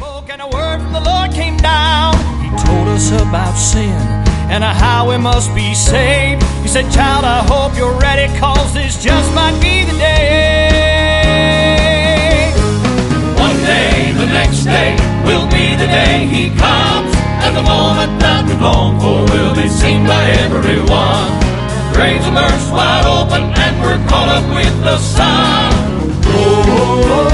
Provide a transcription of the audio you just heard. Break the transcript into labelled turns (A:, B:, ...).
A: spoke and a word from the Lord came down. He told us about sin and how we must be saved. He said, child, I hope you're ready, cause this just might be the day.
B: One day, the next day, will be the day He comes, and the moment that we've longed for will be seen by everyone. Graves will burst wide open, and we're caught up with the sun. Oh, oh, oh.